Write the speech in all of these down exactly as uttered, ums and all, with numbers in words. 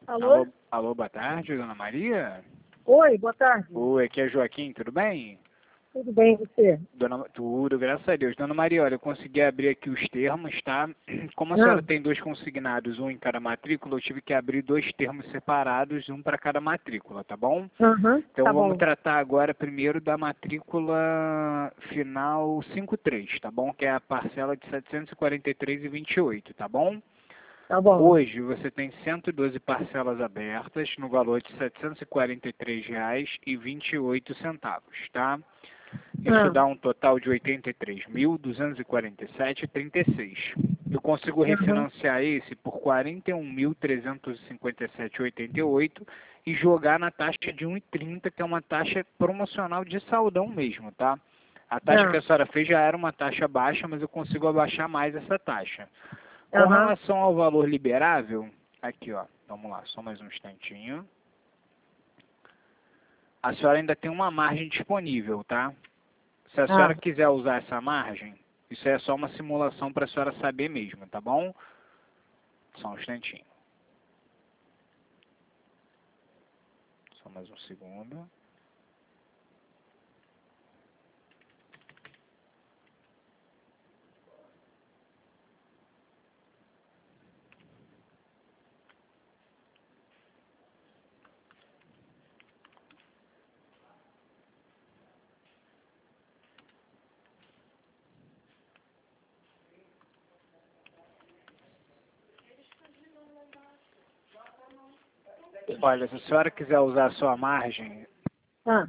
Alô? Alô, alô, boa tarde, dona Maria? Oi, boa tarde. Oi, aqui é Joaquim, tudo bem? Tudo bem, e você? Dona, tudo, graças a Deus. Dona Maria, olha, eu consegui abrir aqui os termos, tá? Como a Ah, senhora tem dois consignados, um em cada matrícula, eu tive que abrir dois termos separados, um para cada matrícula, tá bom? aham, Então tá vamos bom. tratar agora primeiro da matrícula final cinco três, tá bom? Que é a parcela de setecentos e quarenta e três reais e vinte e oito centavos, tá bom? Tá bom. Hoje você tem cento e doze parcelas abertas no valor de setecentos e quarenta e três reais e vinte e oito centavos, tá? Isso Ah, dá um total de oitenta e três mil, duzentos e quarenta e sete reais e trinta e seis centavos. Eu consigo aham. refinanciar esse por quarenta e um mil, trezentos e cinquenta e sete reais e oitenta e oito centavos e jogar na taxa de um e trinta, que é uma taxa promocional de saldão mesmo, tá? A taxa que Ah, a senhora fez já era uma taxa baixa, mas eu consigo abaixar mais essa taxa. Com aham. relação ao valor liberável, aqui ó, vamos lá, só mais um instantinho. A senhora ainda tem uma margem disponível, tá? Se a senhora Ah, quiser usar essa margem, isso é só uma simulação para a senhora saber mesmo, tá bom? Só um instantinho. Só mais um segundo. Olha, se a senhora quiser usar a sua margem, ah,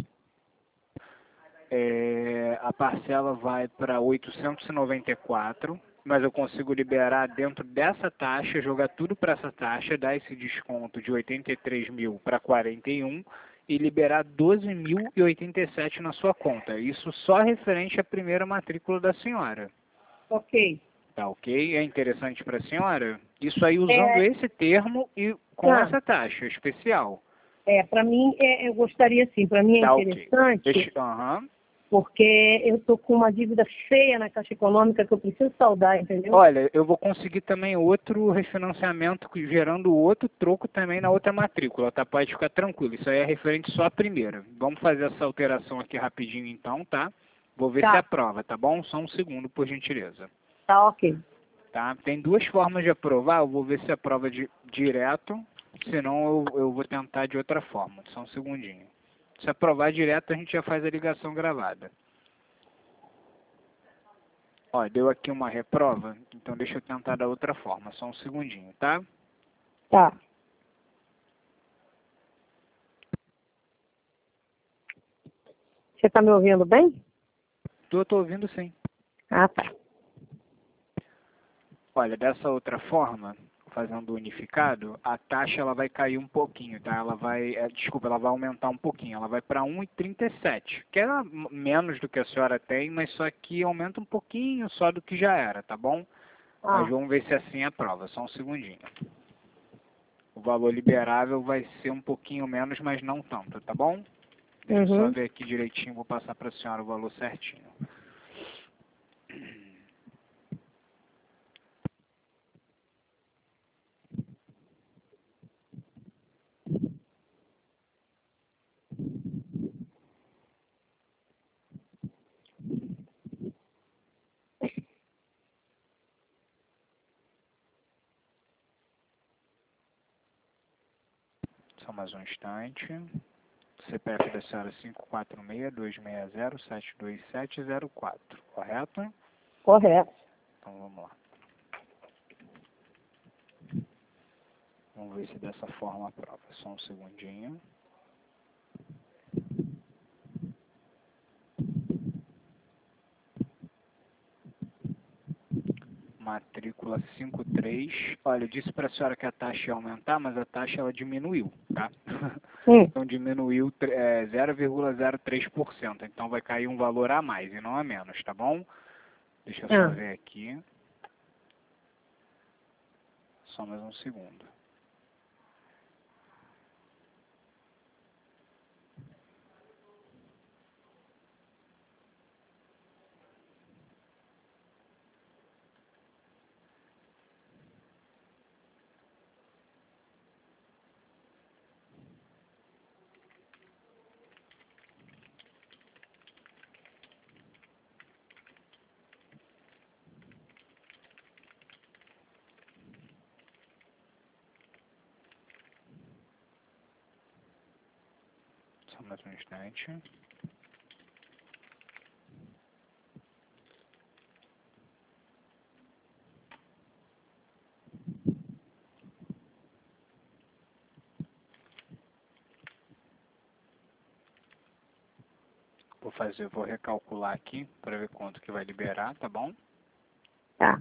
é, a parcela vai para oitocentos e noventa e quatro, mas eu consigo liberar dentro dessa taxa, jogar tudo para essa taxa, dar esse desconto de oitenta e três mil para quarenta e um e liberar doze mil e oitenta e sete na sua conta. Isso só referente à primeira matrícula da senhora. ok. Tá ok? É interessante para a senhora? Isso aí usando É, esse termo e com ah, essa taxa especial. é, para mim, é, eu gostaria sim, para mim é Tá ok. Deixa, interessante, aham. porque eu tô com uma dívida feia na Caixa Econômica que eu preciso saldar, entendeu? Olha, eu vou conseguir também outro refinanciamento que- gerando outro troco também na outra matrícula, tá? Pode ficar tranquilo. Isso aí é referente só à primeira. Vamos fazer essa alteração aqui rapidinho então, tá? Vou ver se Tá, aprova, tá bom? Só um segundo, por gentileza. tá ok. Tá? Tem duas formas de aprovar. Eu vou ver se aprova de, direto, senão eu, eu vou tentar de outra forma. Só um segundinho. Se aprovar direto, a gente já faz a ligação gravada. Ó, deu aqui uma reprova, então deixa eu tentar da outra forma. Só um segundinho, tá? Tá. Você tá me ouvindo bem? Tô, tô ouvindo sim. Ah, tá. Olha, dessa outra forma, fazendo unificado, a taxa ela vai cair um pouquinho, tá? Ela vai, é, desculpa, ela vai aumentar um pouquinho. Ela vai para um e trinta e sete, que é m- menos do que a senhora tem, mas só que aumenta um pouquinho só do que já era, tá bom? Mas Ah, vamos ver se assim aprova. Só um segundinho. O valor liberável vai ser um pouquinho menos, mas não tanto, tá bom? Deixa eu só uhum. ver aqui direitinho, vou passar para a senhora o valor certinho. Só mais um instante. C P F da senhora cinco quatro seis, dois seis zero, sete dois sete zero quatro, correto? Correto. Então vamos lá. Vamos ver se dessa forma aprova. Só um segundinho. Matrícula cinco três. Olha, eu disse para a senhora que a taxa ia aumentar, mas a taxa ela diminuiu, tá? Hum. Então diminuiu é, zero vírgula zero três por cento. Então vai cair um valor a mais e não a menos, tá bom? Deixa eu só Ah, ver aqui. Só mais um segundo. Só mais um instante. Vou fazer, vou recalcular aqui para ver quanto que vai liberar, tá bom? Tá.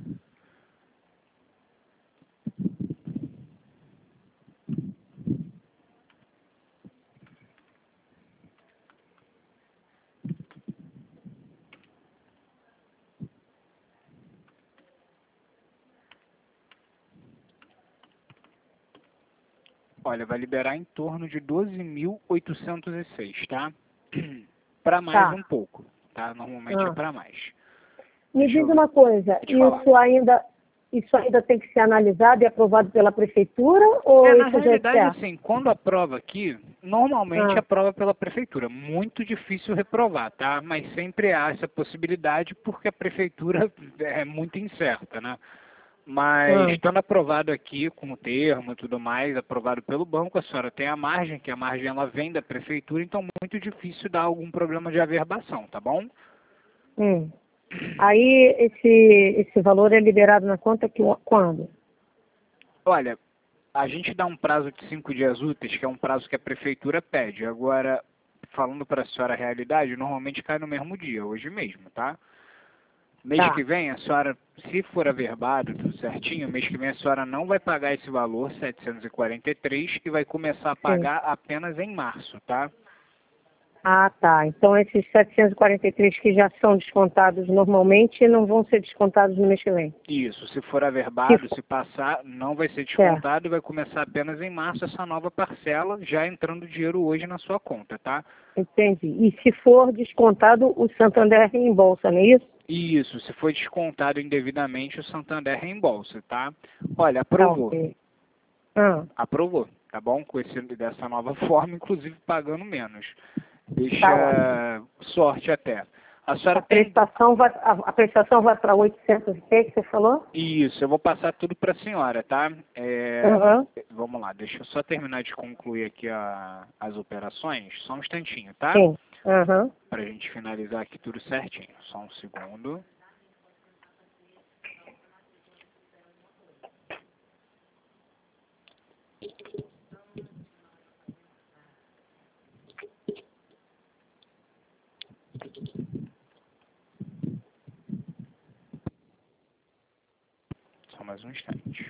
Olha, vai liberar em torno de doze mil oitocentos e seis, tá? Para mais Tá. um pouco, tá? Normalmente é Ah. para mais. Me Deixa eu diz ver. uma coisa, Te falar. isso ainda, isso ainda tem que ser analisado e aprovado pela prefeitura ou É, na isso já é realidade, certo? assim, quando aprova aqui, normalmente Ah, aprova pela prefeitura. Muito difícil reprovar, tá? Mas sempre há essa possibilidade porque a prefeitura é muito incerta, né? Mas ah, estando aprovado aqui com o termo e tudo mais, aprovado pelo banco, a senhora tem a margem, que a margem ela vem da prefeitura, então muito difícil dar algum problema de averbação, tá bom? hum. Aí esse, esse valor é liberado na conta que, quando? Olha, a gente dá um prazo de cinco dias úteis, que é um prazo que a prefeitura pede. Agora, falando para a senhora a realidade, normalmente cai no mesmo dia, hoje mesmo, tá? Mês Tá, que vem, a senhora, se for averbado, tudo certinho, mês que vem a senhora não vai pagar esse valor, setecentos e quarenta e três, e vai começar a sim. pagar apenas em março, tá? Ah, tá. Então esses setecentos e quarenta e três que já são descontados normalmente não vão ser descontados no mês que vem. Isso, se for Se averbado, for, se passar, não vai ser certo, descontado e vai começar apenas em março essa nova parcela, já entrando dinheiro hoje na sua conta, tá? entendi. E se for descontado, o Santander reembolsa, não é isso? Isso, se foi descontado indevidamente, o Santander reembolsa, tá? Olha, Tá, aprovou, ok. Ah, aprovou, tá bom? Com esse, dessa nova forma, inclusive pagando menos. tá ótimo. Deixa sorte até. A A senhora tem... prestação vai, a, a prestação vai para oitocentos e que que você falou? Isso, eu vou passar tudo para a senhora, tá? É, Aham, vamos lá, deixa eu só terminar de concluir aqui a, as operações, só um instantinho, tá? sim. Aham. Para a gente finalizar aqui tudo certinho. Só um segundo. Só mais um instante.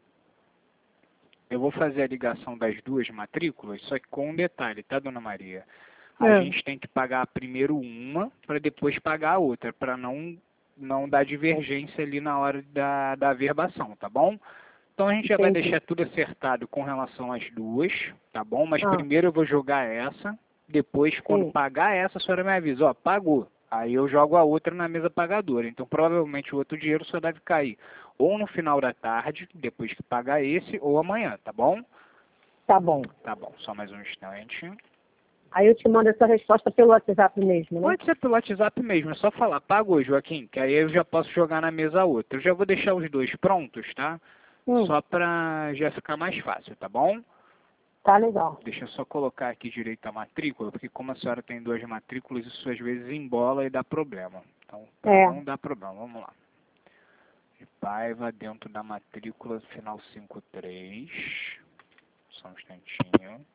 Eu vou fazer a ligação das duas matrículas, só que com um detalhe, tá, dona Maria? A Ah, gente tem que pagar primeiro uma, para depois pagar a outra, para não, não dar divergência ali na hora da, da averbação, tá bom? Então a gente já vai entendi. deixar tudo acertado com relação às duas, tá bom? Mas Ah, primeiro eu vou jogar essa, depois quando sim. pagar essa, a senhora me avisa, ó, pagou. Aí eu jogo a outra na mesa pagadora. Então provavelmente o outro dinheiro só deve cair ou no final da tarde, depois que pagar esse, ou amanhã, tá bom? Tá bom. Tá bom, só mais um instante. Aí eu te mando essa resposta pelo WhatsApp mesmo, né? Pode ser pelo WhatsApp mesmo, é só falar, pagou, Joaquim, que aí eu já posso jogar na mesa a outra. Eu já vou deixar os dois prontos, tá? Hum, Só pra já ficar mais fácil, tá bom? tá legal. Deixa eu só colocar aqui direito a matrícula, porque como a senhora tem duas matrículas, isso às vezes embola e dá problema. Então, para É, não dar problema, vamos lá. De Paiva, dentro da matrícula, final cinco três. Só um instantinho.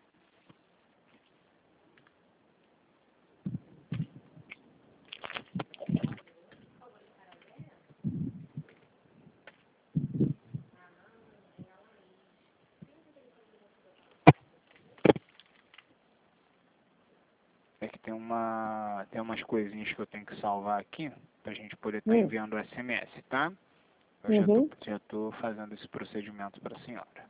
É que tem uma tem umas coisinhas que eu tenho que salvar aqui, pra gente poder estar hum, enviando o S M S, tá? Eu já tô, uhum. já tô fazendo esse procedimento para a senhora.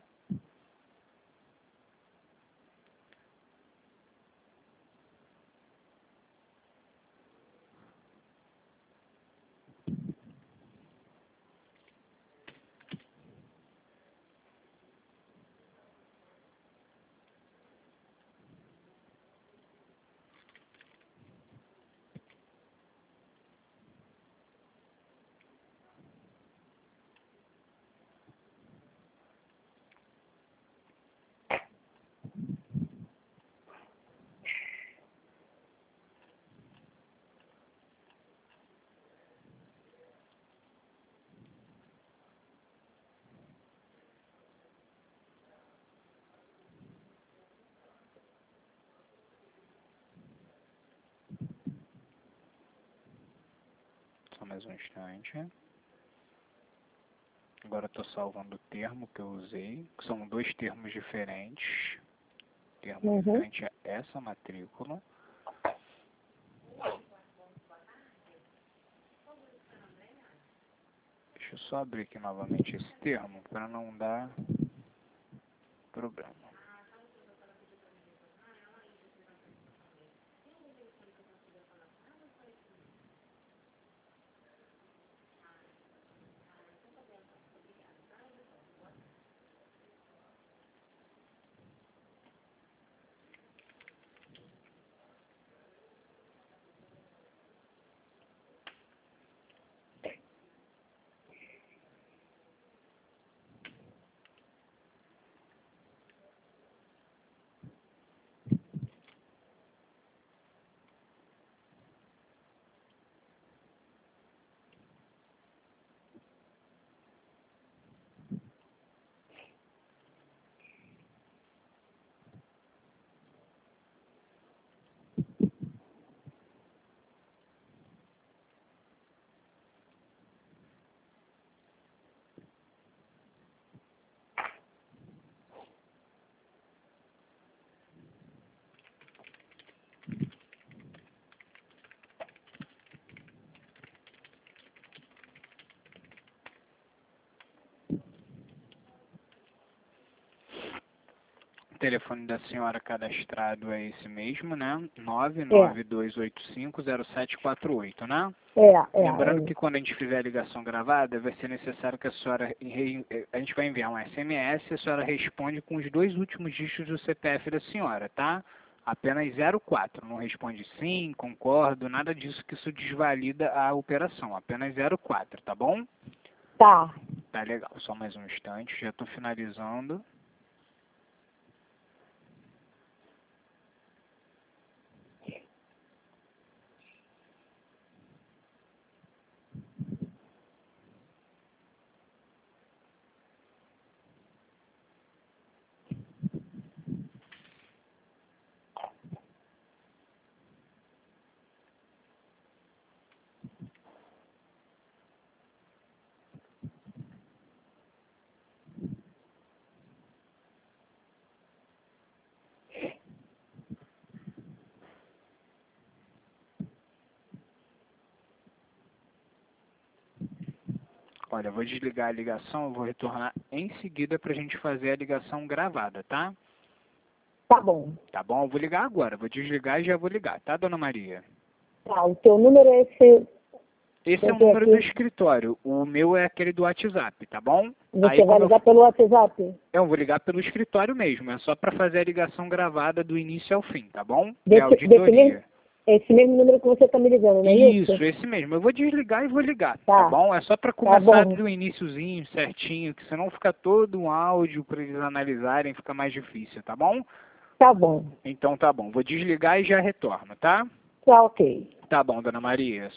mais um instante. Agora estou salvando o termo que eu usei, que são dois termos diferentes. O termo Uhum. referente a essa matrícula. Deixa eu só abrir aqui novamente esse termo para não dar problema. O telefone da senhora cadastrado é esse mesmo, né? nove nove dois oito cinco zero sete quatro oito, né? É, é. Lembrando é. que quando a gente fizer a ligação gravada, vai ser necessário que a senhora... A gente vai enviar um S M S e a senhora responde com os dois últimos dígitos do C P F da senhora, tá? Apenas zero quatro. Não responde sim, concordo, nada disso, que isso desvalida a operação. Apenas zero quatro, tá bom? Tá. Tá legal. Só mais um instante, já estou finalizando. Olha, eu vou desligar a ligação, eu vou retornar em seguida para a gente fazer a ligação gravada, tá? Tá bom. Tá bom? Eu vou ligar agora, vou desligar e já vou ligar, tá, dona Maria? Tá, o teu número é esse. Esse Eu é o tenho número aqui. do escritório, o meu é aquele do WhatsApp, tá bom? Você Aí, vai como ligar eu... pelo WhatsApp? eu vou ligar pelo escritório mesmo, é só para fazer a ligação gravada do início ao fim, tá bom? É Desse, auditoria. desse mesmo, esse mesmo número que você tá me ligando, não é isso? Isso, esse mesmo. Eu vou desligar e vou ligar, Tá. tá bom? É só para começar bom. do iniciozinho, certinho, que senão fica todo um áudio para eles analisarem, fica mais difícil, tá bom? Tá bom. Então tá bom, vou desligar e já retorno, tá? Tá ok. Tá bom, dona Maria.